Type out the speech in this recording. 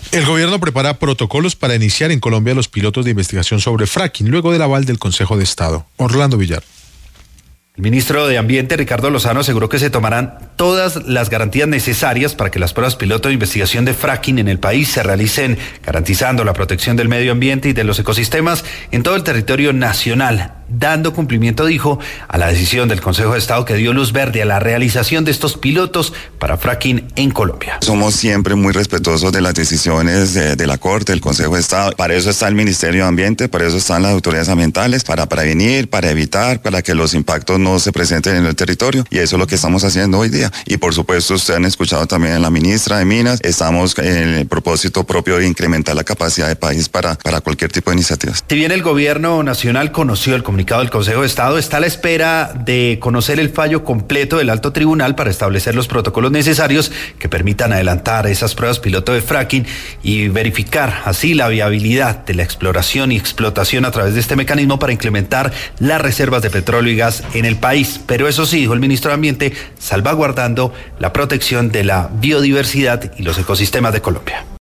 El gobierno prepara protocolos para iniciar en Colombia los pilotos de investigación sobre fracking, luego del aval del Consejo de Estado. Orlando Villar. El ministro de Ambiente, Ricardo Lozano, aseguró que se tomarán todas las garantías necesarias para que las pruebas piloto de investigación de fracking en el país se realicen, garantizando la protección del medio ambiente y de los ecosistemas en todo el territorio nacional, dando cumplimiento, dijo, a la decisión del Consejo de Estado que dio luz verde a la realización de estos pilotos para fracking en Colombia. Somos siempre muy respetuosos de las decisiones de la Corte, del Consejo de Estado. Para eso está el Ministerio de Ambiente, para eso están las autoridades ambientales, para prevenir, para evitar, para que los impactos no se presenten en el territorio, y eso es lo que estamos haciendo hoy día. Y por supuesto, ustedes han escuchado también a la ministra de Minas, estamos en el propósito propio de incrementar la capacidad del país para cualquier tipo de iniciativas. Si bien el gobierno nacional conoció el comunicado del Consejo de Estado, está a la espera de conocer el fallo completo del Alto Tribunal para establecer los protocolos necesarios que permitan adelantar esas pruebas piloto de fracking y verificar así la viabilidad de la exploración y explotación a través de este mecanismo para incrementar las reservas de petróleo y gas en el país. Pero eso sí, dijo el ministro de Ambiente, salvaguardando la protección de la biodiversidad y los ecosistemas de Colombia.